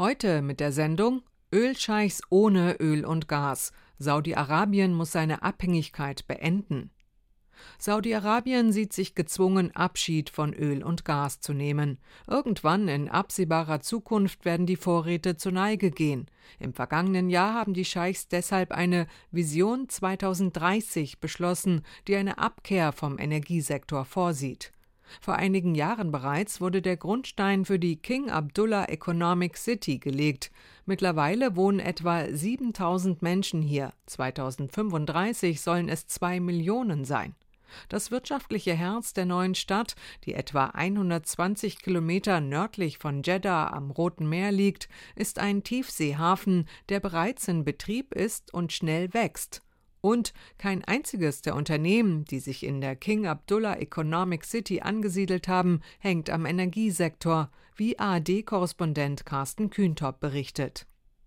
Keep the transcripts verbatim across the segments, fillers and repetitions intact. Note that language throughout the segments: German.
Heute mit der Sendung Ölscheichs ohne Öl und Gas. Saudi-Arabien muss seine Abhängigkeit beenden. Saudi-Arabien sieht sich gezwungen, Abschied von Öl und Gas zu nehmen. Irgendwann in absehbarer Zukunft werden die Vorräte zur Neige gehen. Im vergangenen Jahr haben die Scheichs deshalb eine Vision zweitausenddreißig beschlossen, die eine Abkehr vom Energiesektor vorsieht. Vor einigen Jahren bereits wurde der Grundstein für die King Abdullah Economic City gelegt. Mittlerweile wohnen etwa siebentausend Menschen hier. zweitausendfünfunddreißig sollen es zwei Millionen sein. Das wirtschaftliche Herz der neuen Stadt, die etwa hundertzwanzig Kilometer nördlich von Jeddah am Roten Meer liegt, ist ein Tiefseehafen, der bereits in Betrieb ist und schnell wächst. Und kein einziges der Unternehmen, die sich in der King Abdullah Economic City angesiedelt haben, hängt am Energiesektor, wie A R D-Korrespondent Carsten Kühntop berichtet.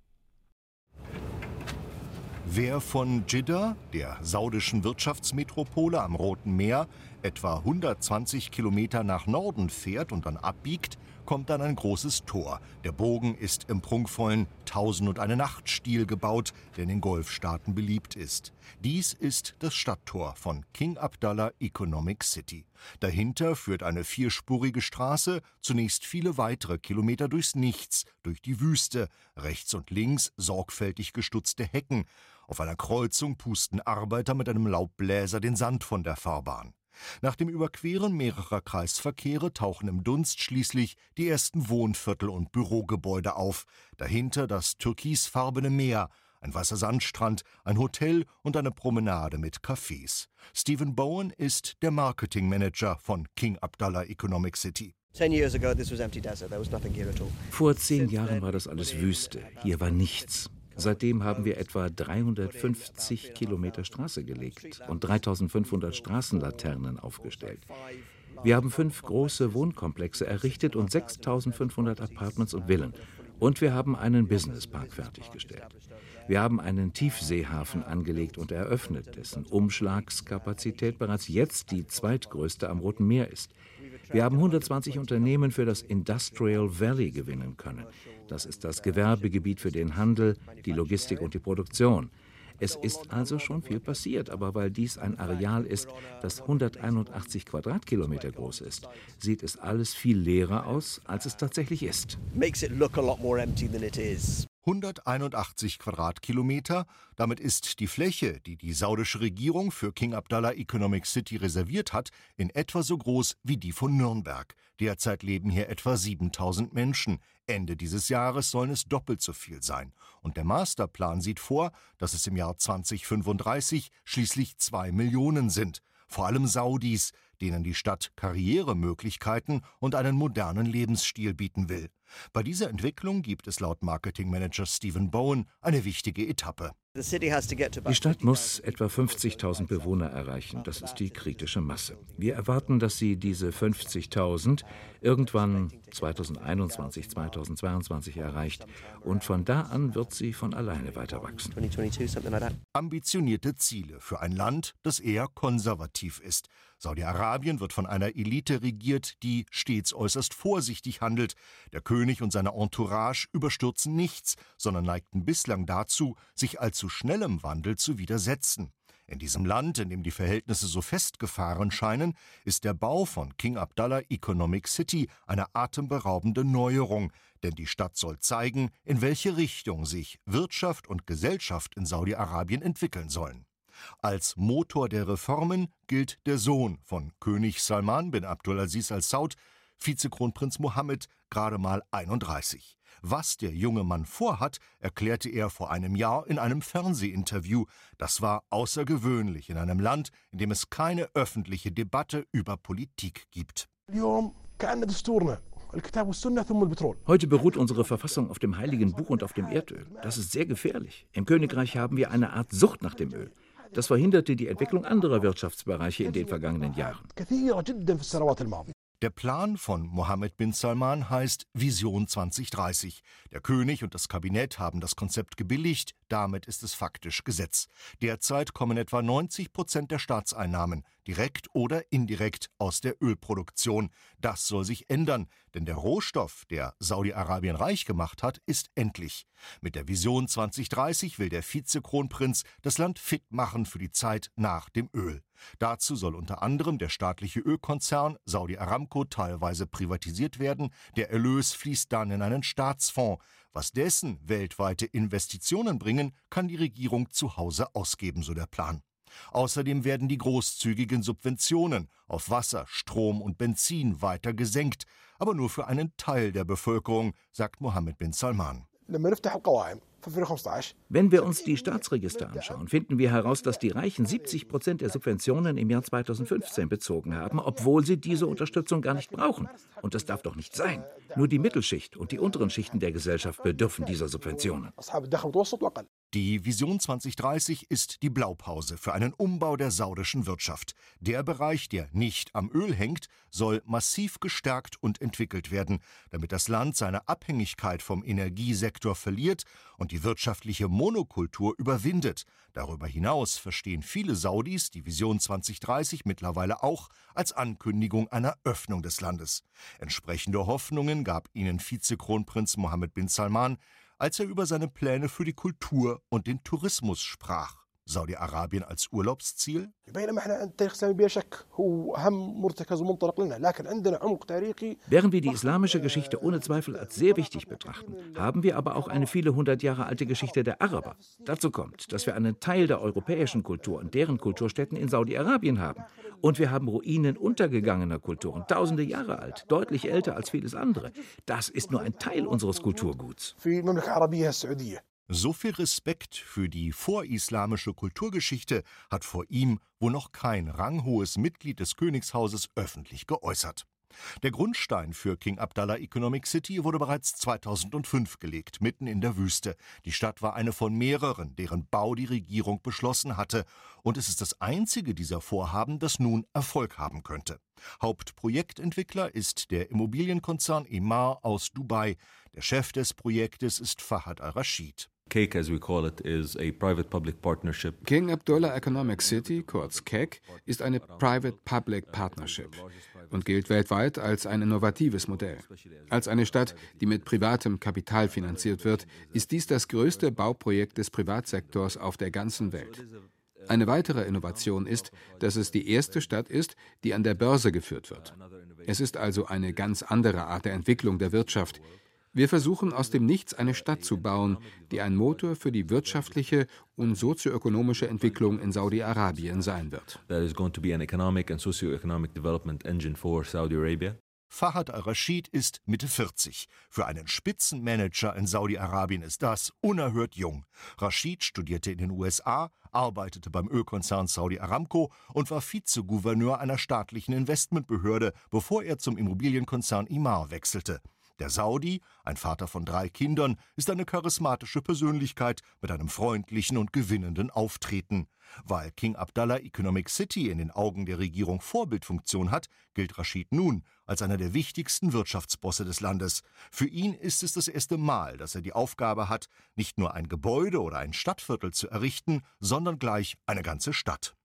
Wer von Jeddah, der saudischen Wirtschaftsmetropole am Roten Meer, etwa hundertzwanzig Kilometer nach Norden fährt und dann abbiegt, kommt an ein großes Tor. Der Bogen ist im prunkvollen Tausend-und-eine-Nacht-Stil gebaut, der in den Golfstaaten beliebt ist. Dies ist das Stadttor von King Abdullah Economic City. Dahinter führt eine vierspurige Straße, zunächst viele weitere Kilometer durchs Nichts, durch die Wüste, rechts und links sorgfältig gestutzte Hecken. Auf einer Kreuzung pusten Arbeiter mit einem Laubbläser den Sand von der Fahrbahn. Nach dem Überqueren mehrerer Kreisverkehre tauchen im Dunst schließlich die ersten Wohnviertel und Bürogebäude auf. Dahinter das türkisfarbene Meer, ein weißer Sandstrand, ein Hotel und eine Promenade mit Cafés. Stephen Bowen ist der Marketingmanager von King Abdullah Economic City. Vor zehn Jahren war das alles Wüste. Hier war nichts. Seitdem haben wir etwa dreihundertfünfzig Kilometer Straße gelegt und dreitausendfünfhundert Straßenlaternen aufgestellt. Wir haben fünf große Wohnkomplexe errichtet und sechstausendfünfhundert Apartments und Villen. Und wir haben einen Businesspark fertiggestellt. Wir haben einen Tiefseehafen angelegt und eröffnet, dessen Umschlagskapazität bereits jetzt die zweitgrößte am Roten Meer ist. Wir haben hundertzwanzig Unternehmen für das Industrial Valley gewinnen können. Das ist das Gewerbegebiet für den Handel, die Logistik und die Produktion. Es ist also schon viel passiert, aber weil dies ein Areal ist, das hunderteinundachtzig Quadratkilometer groß ist, sieht es alles viel leerer aus, als es tatsächlich ist. hunderteinundachtzig Quadratkilometer, damit ist die Fläche, die die saudische Regierung für King Abdullah Economic City reserviert hat, in etwa so groß wie die von Nürnberg. Derzeit leben hier etwa siebentausend Menschen. Ende dieses Jahres sollen es doppelt so viel sein. Und der Masterplan sieht vor, dass es im Jahr zweitausendfünfunddreißig schließlich zwei Millionen sind. Vor allem Saudis, denen die Stadt Karrieremöglichkeiten und einen modernen Lebensstil bieten will. Bei dieser Entwicklung gibt es laut Marketingmanager Stephen Bowen eine wichtige Etappe. Die Stadt muss etwa fünfzigtausend Bewohner erreichen. Das ist die kritische Masse. Wir erwarten, dass sie diese fünfzigtausend irgendwann zweitausendeinundzwanzig, zweitausendzweiundzwanzig erreicht. Und von da an wird sie von alleine weiter wachsen. Ambitionierte Ziele für ein Land, das eher konservativ ist. Saudi-Arabien wird von einer Elite regiert, die stets äußerst vorsichtig handelt. Der König und seine Entourage überstürzen nichts, sondern neigten bislang dazu, sich allzu schnellem Wandel zu widersetzen. In diesem Land, in dem die Verhältnisse so festgefahren scheinen, ist der Bau von King Abdullah Economic City eine atemberaubende Neuerung, denn die Stadt soll zeigen, in welche Richtung sich Wirtschaft und Gesellschaft in Saudi-Arabien entwickeln sollen. Als Motor der Reformen gilt der Sohn von König Salman bin Abdulaziz Al Saud, Vizekronprinz Mohammed, gerade mal einunddreißig. Was der junge Mann vorhat, erklärte er vor einem Jahr in einem Fernsehinterview. Das war außergewöhnlich in einem Land, in dem es keine öffentliche Debatte über Politik gibt. Heute beruht unsere Verfassung auf dem Heiligen Buch und auf dem Erdöl. Das ist sehr gefährlich. Im Königreich haben wir eine Art Sucht nach dem Öl. Das verhinderte die Entwicklung anderer Wirtschaftsbereiche in den vergangenen Jahren. Der Plan von Mohammed bin Salman heißt Vision zwanzig dreißig. Der König und das Kabinett haben das Konzept gebilligt, damit ist es faktisch Gesetz. Derzeit kommen etwa neunzig Prozent der Staatseinnahmen, direkt oder indirekt, aus der Ölproduktion. Das soll sich ändern, denn der Rohstoff, der Saudi-Arabien reich gemacht hat, ist endlich. Mit der Vision zwanzig dreißig will der Vizekronprinz das Land fit machen für die Zeit nach dem Öl. Dazu soll unter anderem der staatliche Ölkonzern Saudi Aramco teilweise privatisiert werden. Der Erlös fließt dann in einen Staatsfonds. Was dessen weltweite Investitionen bringen, kann die Regierung zu Hause ausgeben, so der Plan. Außerdem werden die großzügigen Subventionen auf Wasser, Strom und Benzin weiter gesenkt, aber nur für einen Teil der Bevölkerung, sagt Mohammed bin Salman. Wenn wir uns die Staatsregister anschauen, finden wir heraus, dass die Reichen siebzig Prozent der Subventionen im Jahr zweitausendfünfzehn bezogen haben, obwohl sie diese Unterstützung gar nicht brauchen. Und das darf doch nicht sein. Nur die Mittelschicht und die unteren Schichten der Gesellschaft bedürfen dieser Subventionen. Die Vision zwanzig dreißig ist die Blaupause für einen Umbau der saudischen Wirtschaft. Der Bereich, der nicht am Öl hängt, soll massiv gestärkt und entwickelt werden, damit das Land seine Abhängigkeit vom Energiesektor verliert und die wirtschaftliche Monokultur überwindet. Darüber hinaus verstehen viele Saudis die Vision zwanzig dreißig mittlerweile auch als Ankündigung einer Öffnung des Landes. Entsprechende Hoffnungen gab ihnen Vizekronprinz Mohammed bin Salman, als er über seine Pläne für die Kultur und den Tourismus sprach. Saudi-Arabien als Urlaubsziel? Während wir die islamische Geschichte ohne Zweifel als sehr wichtig betrachten, haben wir aber auch eine viele hundert Jahre alte Geschichte der Araber. Dazu kommt, dass wir einen Teil der europäischen Kultur und deren Kulturstätten in Saudi-Arabien haben. Und wir haben Ruinen untergegangener Kulturen, tausende Jahre alt, deutlich älter als vieles andere. Das ist nur ein Teil unseres Kulturguts. So viel Respekt für die vorislamische Kulturgeschichte hat vor ihm wohl noch kein ranghohes Mitglied des Königshauses öffentlich geäußert. Der Grundstein für King Abdallah Economic City wurde bereits zweitausendfünf gelegt, mitten in der Wüste. Die Stadt war eine von mehreren, deren Bau die Regierung beschlossen hatte. Und es ist das einzige dieser Vorhaben, das nun Erfolg haben könnte. Hauptprojektentwickler ist der Immobilienkonzern Emaar aus Dubai. Der Chef des Projektes ist Fahad Al-Rashid. C E C, as we call it, is a private-public partnership. King Abdullah Economic City, kurz C E C, ist eine Private-Public Partnership und gilt weltweit als ein innovatives Modell. Als eine Stadt, die mit privatem Kapital finanziert wird, ist dies das größte Bauprojekt des Privatsektors auf der ganzen Welt. Eine weitere Innovation ist, dass es die erste Stadt ist, die an der Börse geführt wird. Es ist also eine ganz andere Art der Entwicklung der Wirtschaft. Wir versuchen aus dem Nichts eine Stadt zu bauen, die ein Motor für die wirtschaftliche und sozioökonomische Entwicklung in Saudi-Arabien sein wird. That is going to be an economic and socio-economic development engine for Saudi Arabia. Fahad Al-Rashid ist Mitte vierzig. Für einen Spitzenmanager in Saudi-Arabien ist das unerhört jung. Rashid studierte in den U S A, arbeitete beim Ölkonzern Saudi Aramco und war Vizegouverneur einer staatlichen Investmentbehörde, bevor er zum Immobilienkonzern Emaar wechselte. Der Saudi, ein Vater von drei Kindern, ist eine charismatische Persönlichkeit mit einem freundlichen und gewinnenden Auftreten. Weil King Abdallah Economic City in den Augen der Regierung Vorbildfunktion hat, gilt Rashid nun als einer der wichtigsten Wirtschaftsbosse des Landes. Für ihn ist es das erste Mal, dass er die Aufgabe hat, nicht nur ein Gebäude oder ein Stadtviertel zu errichten, sondern gleich eine ganze Stadt.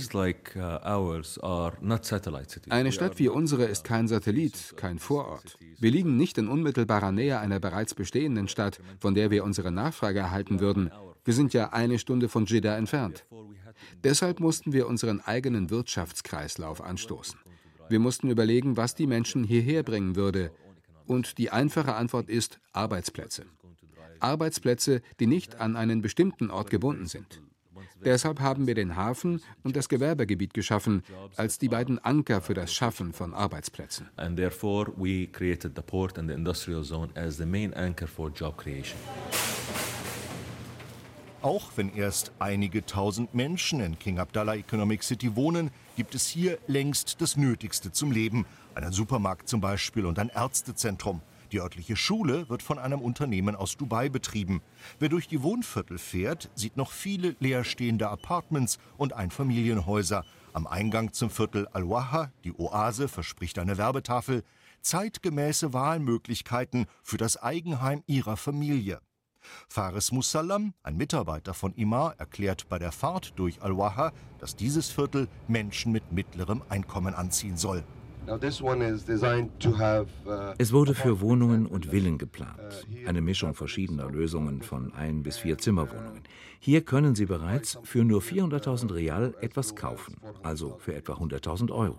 Eine Stadt wie unsere ist kein Satellit, kein Vorort. Wir liegen nicht in unmittelbarer Nähe einer bereits bestehenden Stadt, von der wir unsere Nachfrage erhalten würden. Wir sind ja eine Stunde von Jeddah entfernt. Deshalb mussten wir unseren eigenen Wirtschaftskreislauf anstoßen. Wir mussten überlegen, was die Menschen hierher bringen würde. Und die einfache Antwort ist Arbeitsplätze. Arbeitsplätze, die nicht an einen bestimmten Ort gebunden sind. Deshalb haben wir den Hafen und das Gewerbegebiet geschaffen, als die beiden Anker für das Schaffen von Arbeitsplätzen. And therefore we created the port and the industrial zone as the main anchor for job creation. Auch wenn erst einige tausend Menschen in King Abdallah Economic City wohnen, gibt es hier längst das Nötigste zum Leben. Einen Supermarkt zum Beispiel und ein Ärztezentrum. Die örtliche Schule wird von einem Unternehmen aus Dubai betrieben. Wer durch die Wohnviertel fährt, sieht noch viele leerstehende Apartments und Einfamilienhäuser. Am Eingang zum Viertel Al-Waha, die Oase, verspricht eine Werbetafel zeitgemäße Wahlmöglichkeiten für das Eigenheim ihrer Familie. Fares Musallam, ein Mitarbeiter von Emaar, erklärt bei der Fahrt durch Al-Waha, dass dieses Viertel Menschen mit mittlerem Einkommen anziehen soll. Es wurde für Wohnungen und Villen geplant. Eine Mischung verschiedener Lösungen von ein bis vier Zimmerwohnungen. Hier können Sie bereits für nur vierhunderttausend Rial etwas kaufen, also für etwa hunderttausend Euro.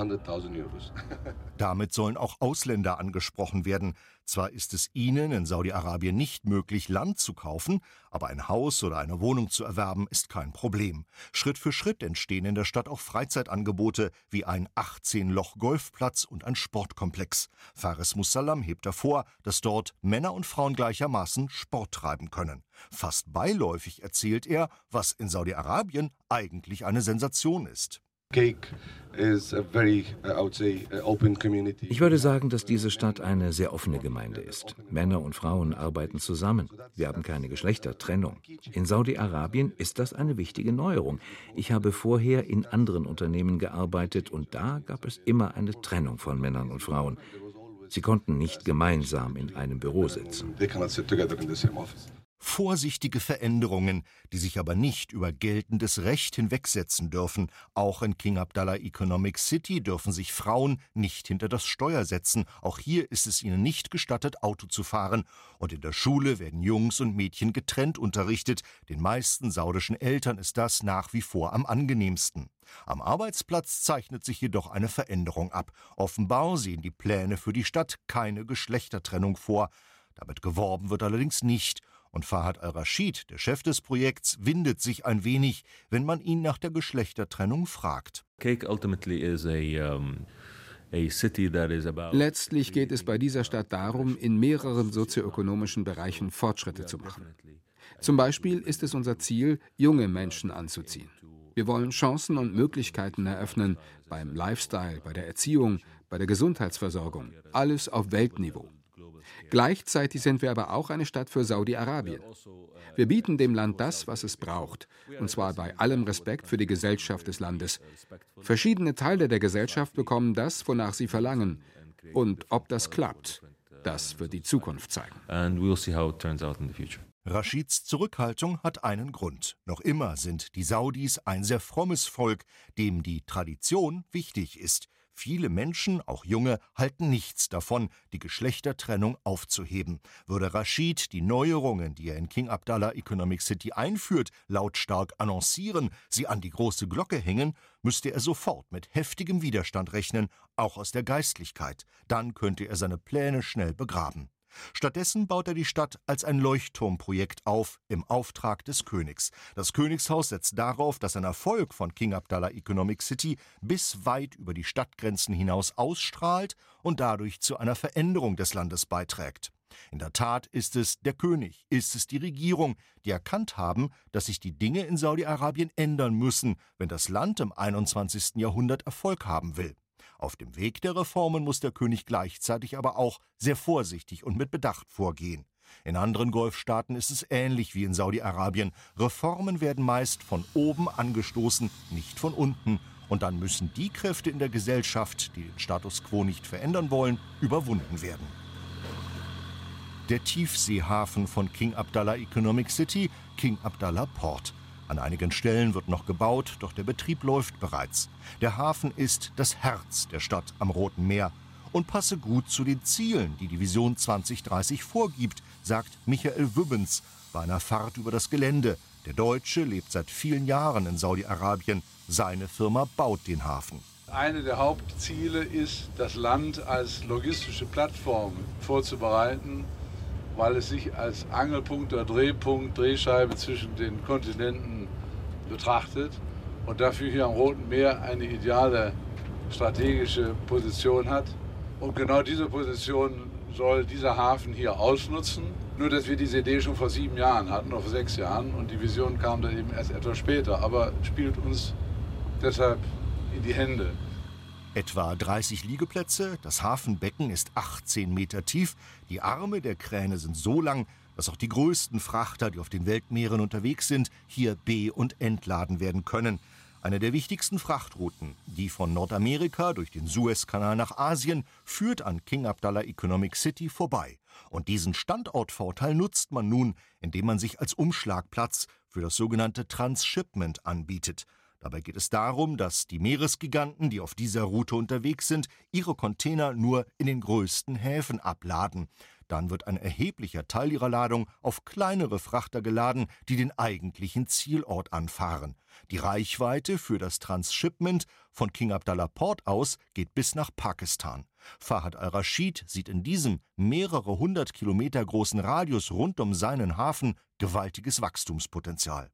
Damit sollen auch Ausländer angesprochen werden. Zwar ist es ihnen in Saudi-Arabien nicht möglich, Land zu kaufen, aber ein Haus oder eine Wohnung zu erwerben ist kein Problem. Schritt für Schritt entstehen in der Stadt auch Freizeitangebote wie ein achtzehn-Loch-Golfplatz und ein Sportkomplex. Fares Musallam hebt hervor, dass dort Männer und Frauen gleichermaßen Sport treiben können. Fast beiläufig erzählt er, was in Saudi-Arabien eigentlich eine Sensation ist. Ich würde sagen, dass diese Stadt eine sehr offene Gemeinde ist. Männer und Frauen arbeiten zusammen. Wir haben keine Geschlechtertrennung. In Saudi-Arabien ist das eine wichtige Neuerung. Ich habe vorher in anderen Unternehmen gearbeitet und da gab es immer eine Trennung von Männern und Frauen. Sie konnten nicht gemeinsam in einem Büro sitzen. Vorsichtige Veränderungen, die sich aber nicht über geltendes Recht hinwegsetzen dürfen. Auch in King Abdallah Economic City dürfen sich Frauen nicht hinter das Steuer setzen. Auch hier ist es ihnen nicht gestattet, Auto zu fahren. Und in der Schule werden Jungs und Mädchen getrennt unterrichtet. Den meisten saudischen Eltern ist das nach wie vor am angenehmsten. Am Arbeitsplatz zeichnet sich jedoch eine Veränderung ab. Offenbar sehen die Pläne für die Stadt keine Geschlechtertrennung vor. Damit geworben wird allerdings nicht. Und Fahad al-Rashid, der Chef des Projekts, windet sich ein wenig, wenn man ihn nach der Geschlechtertrennung fragt. Letztlich geht es bei dieser Stadt darum, in mehreren sozioökonomischen Bereichen Fortschritte zu machen. Zum Beispiel ist es unser Ziel, junge Menschen anzuziehen. Wir wollen Chancen und Möglichkeiten eröffnen, beim Lifestyle, bei der Erziehung, bei der Gesundheitsversorgung, alles auf Weltniveau. Gleichzeitig sind wir aber auch eine Stadt für Saudi-Arabien. Wir bieten dem Land das, was es braucht, und zwar bei allem Respekt für die Gesellschaft des Landes. Verschiedene Teile der Gesellschaft bekommen das, wonach sie verlangen. Und ob das klappt, das wird die Zukunft zeigen. Rashids Zurückhaltung hat einen Grund. Noch immer sind die Saudis ein sehr frommes Volk, dem die Tradition wichtig ist. Viele Menschen, auch Junge, halten nichts davon, die Geschlechtertrennung aufzuheben. Würde Rashid die Neuerungen, die er in King Abdallah Economic City einführt, lautstark annoncieren, sie an die große Glocke hängen, müsste er sofort mit heftigem Widerstand rechnen, auch aus der Geistlichkeit. Dann könnte er seine Pläne schnell begraben. Stattdessen baut er die Stadt als ein Leuchtturmprojekt auf, im Auftrag des Königs. Das Königshaus setzt darauf, dass ein Erfolg von King Abdallah Economic City bis weit über die Stadtgrenzen hinaus ausstrahlt und dadurch zu einer Veränderung des Landes beiträgt. In der Tat ist es der König, ist es die Regierung, die erkannt haben, dass sich die Dinge in Saudi-Arabien ändern müssen, wenn das Land im einundzwanzigsten Jahrhundert Erfolg haben will. Auf dem Weg der Reformen muss der König gleichzeitig aber auch sehr vorsichtig und mit Bedacht vorgehen. In anderen Golfstaaten ist es ähnlich wie in Saudi-Arabien. Reformen werden meist von oben angestoßen, nicht von unten. Und dann müssen die Kräfte in der Gesellschaft, die den Status quo nicht verändern wollen, überwunden werden. Der Tiefseehafen von King Abdallah Economic City, King Abdallah Port. An einigen Stellen wird noch gebaut, doch der Betrieb läuft bereits. Der Hafen ist das Herz der Stadt am Roten Meer und passe gut zu den Zielen, die die Vision zwanzig dreißig vorgibt, sagt Michael Wübbens bei einer Fahrt über das Gelände. Der Deutsche lebt seit vielen Jahren in Saudi-Arabien. Seine Firma baut den Hafen. Eine der Hauptziele ist, das Land als logistische Plattform vorzubereiten, weil es sich als Angelpunkt oder Drehpunkt, Drehscheibe zwischen den Kontinenten betrachtet und dafür hier am Roten Meer eine ideale strategische Position hat. Und genau diese Position soll dieser Hafen hier ausnutzen. Nur, dass wir diese Idee schon vor sieben Jahren hatten, oder vor sechs Jahren, und die Vision kam dann eben erst etwas später, aber spielt uns deshalb in die Hände. Etwa dreißig Liegeplätze, das Hafenbecken ist achtzehn Meter tief, die Arme der Kräne sind so lang, dass auch die größten Frachter, die auf den Weltmeeren unterwegs sind, hier be- und entladen werden können. Eine der wichtigsten Frachtrouten, die von Nordamerika durch den Suezkanal nach Asien, führt an King Abdallah Economic City vorbei. Und diesen Standortvorteil nutzt man nun, indem man sich als Umschlagplatz für das sogenannte Transshipment anbietet. Dabei geht es darum, dass die Meeresgiganten, die auf dieser Route unterwegs sind, ihre Container nur in den größten Häfen abladen. Dann wird ein erheblicher Teil ihrer Ladung auf kleinere Frachter geladen, die den eigentlichen Zielort anfahren. Die Reichweite für das Transshipment von King Abdallah Port aus geht bis nach Pakistan. Fahad al-Rashid sieht in diesem mehrere hundert Kilometer großen Radius rund um seinen Hafen gewaltiges Wachstumspotenzial.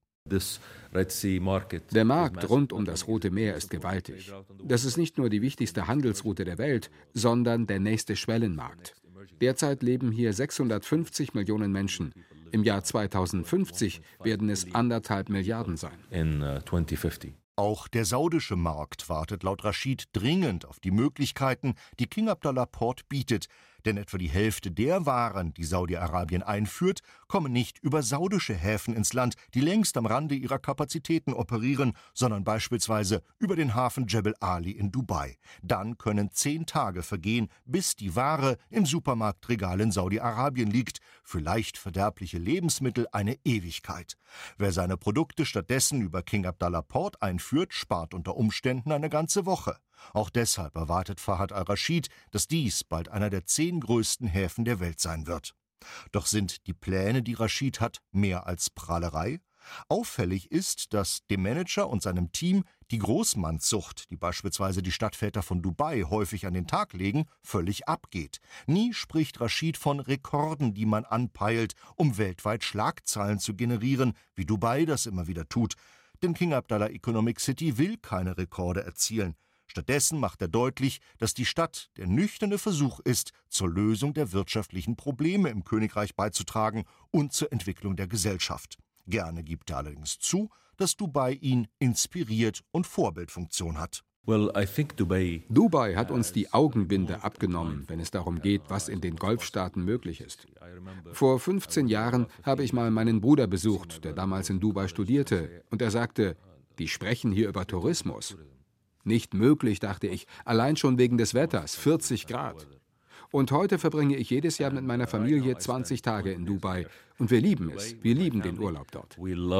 Der Markt rund um das Rote Meer ist gewaltig. Das ist nicht nur die wichtigste Handelsroute der Welt, sondern der nächste Schwellenmarkt. Derzeit leben hier sechshundertfünfzig Millionen Menschen. Im Jahr zweitausendfünfzig werden es anderthalb Milliarden sein. Auch der saudische Markt wartet laut Rashid dringend auf die Möglichkeiten, die King Abdallah Port bietet. Denn etwa die Hälfte der Waren, die Saudi-Arabien einführt, kommen nicht über saudische Häfen ins Land, die längst am Rande ihrer Kapazitäten operieren, sondern beispielsweise über den Hafen Jebel Ali in Dubai. Dann können zehn Tage vergehen, bis die Ware im Supermarktregal in Saudi-Arabien liegt. Für leicht verderbliche Lebensmittel eine Ewigkeit. Wer seine Produkte stattdessen über King Abdallah Port einführt, spart unter Umständen eine ganze Woche. Auch deshalb erwartet Fahad al-Rashid, dass dies bald einer der zehn größten Häfen der Welt sein wird. Doch sind die Pläne, die Rashid hat, mehr als Prahlerei? Auffällig ist, dass dem Manager und seinem Team die Großmannssucht, die beispielsweise die Stadtväter von Dubai häufig an den Tag legen, völlig abgeht. Nie spricht Rashid von Rekorden, die man anpeilt, um weltweit Schlagzeilen zu generieren, wie Dubai das immer wieder tut. Denn King Abdallah Economic City will keine Rekorde erzielen. Stattdessen macht er deutlich, dass die Stadt der nüchterne Versuch ist, zur Lösung der wirtschaftlichen Probleme im Königreich beizutragen und zur Entwicklung der Gesellschaft. Gerne gibt er allerdings zu, dass Dubai ihn inspiriert und Vorbildfunktion hat. Dubai hat uns die Augenbinde abgenommen, wenn es darum geht, was in den Golfstaaten möglich ist. Vor fünfzehn Jahren habe ich mal meinen Bruder besucht, der damals in Dubai studierte, und er sagte, die sprechen hier über Tourismus. Nicht möglich, dachte ich, allein schon wegen des Wetters, vierzig Grad. Und heute verbringe ich jedes Jahr mit meiner Familie zwanzig Tage in Dubai. Und wir lieben es, wir lieben den Urlaub dort.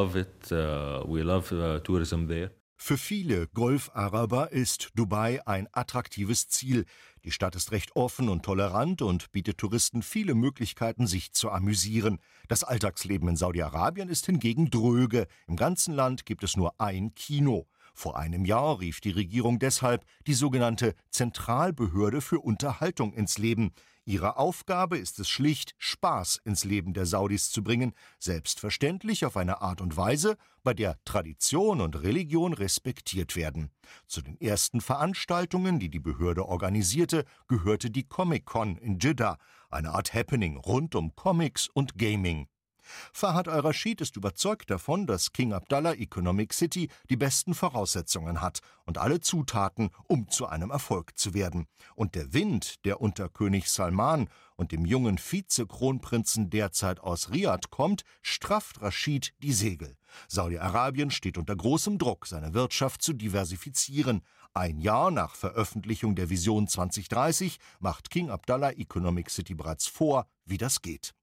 Für viele Golfaraber ist Dubai ein attraktives Ziel. Die Stadt ist recht offen und tolerant und bietet Touristen viele Möglichkeiten, sich zu amüsieren. Das Alltagsleben in Saudi-Arabien ist hingegen dröge. Im ganzen Land gibt es nur ein Kino. Vor einem Jahr rief die Regierung deshalb die sogenannte Zentralbehörde für Unterhaltung ins Leben. Ihre Aufgabe ist es schlicht, Spaß ins Leben der Saudis zu bringen, selbstverständlich auf eine Art und Weise, bei der Tradition und Religion respektiert werden. Zu den ersten Veranstaltungen, die die Behörde organisierte, gehörte die Comic-Con in Jeddah, eine Art Happening rund um Comics und Gaming. Fahad al-Rashid ist überzeugt davon, dass King Abdallah Economic City die besten Voraussetzungen hat und alle Zutaten, um zu einem Erfolg zu werden. Und der Wind, der unter König Salman und dem jungen Vize-Kronprinzen derzeit aus Riad kommt, strafft Rashid die Segel. Saudi-Arabien steht unter großem Druck, seine Wirtschaft zu diversifizieren. Ein Jahr nach Veröffentlichung der Vision zwanzig dreißig macht King Abdallah Economic City bereits vor, wie das geht.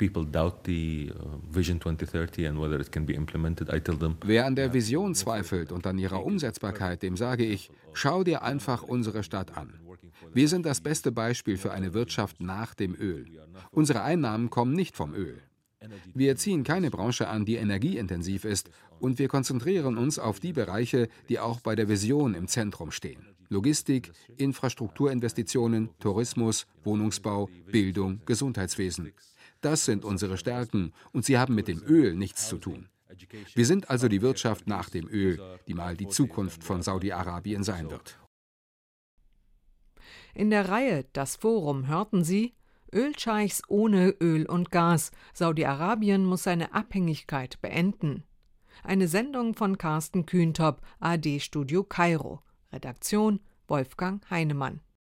Wer an der Vision zweifelt und an ihrer Umsetzbarkeit, dem sage ich, schau dir einfach unsere Stadt an. Wir sind das beste Beispiel für eine Wirtschaft nach dem Öl. Unsere Einnahmen kommen nicht vom Öl. Wir ziehen keine Branche an, die energieintensiv ist, und wir konzentrieren uns auf die Bereiche, die auch bei der Vision im Zentrum stehen. Logistik, Infrastrukturinvestitionen, Tourismus, Wohnungsbau, Bildung, Gesundheitswesen. Das sind unsere Stärken, und sie haben mit dem Öl nichts zu tun. Wir sind also die Wirtschaft nach dem Öl, die mal die Zukunft von Saudi-Arabien sein wird. In der Reihe Das Forum hörten Sie: Ölscheichs ohne Öl und Gas. Saudi-Arabien muss seine Abhängigkeit beenden. Eine Sendung von Carsten Kühntop, A R D Studio Kairo. Redaktion Wolfgang Heinemann.